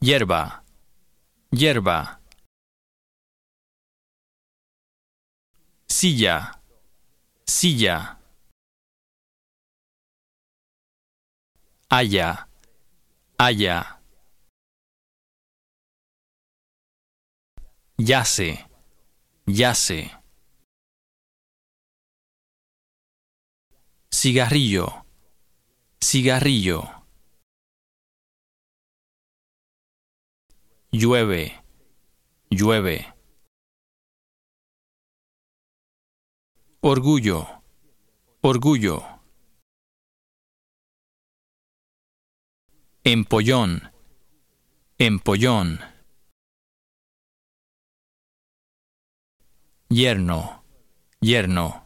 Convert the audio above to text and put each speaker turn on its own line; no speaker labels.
hierba, hierba. Silla, silla. Haya, haya. Yace, yace. Cigarrillo, cigarrillo. Llueve, llueve. Orgullo, orgullo. Empollón, empollón. Yerno, yerno.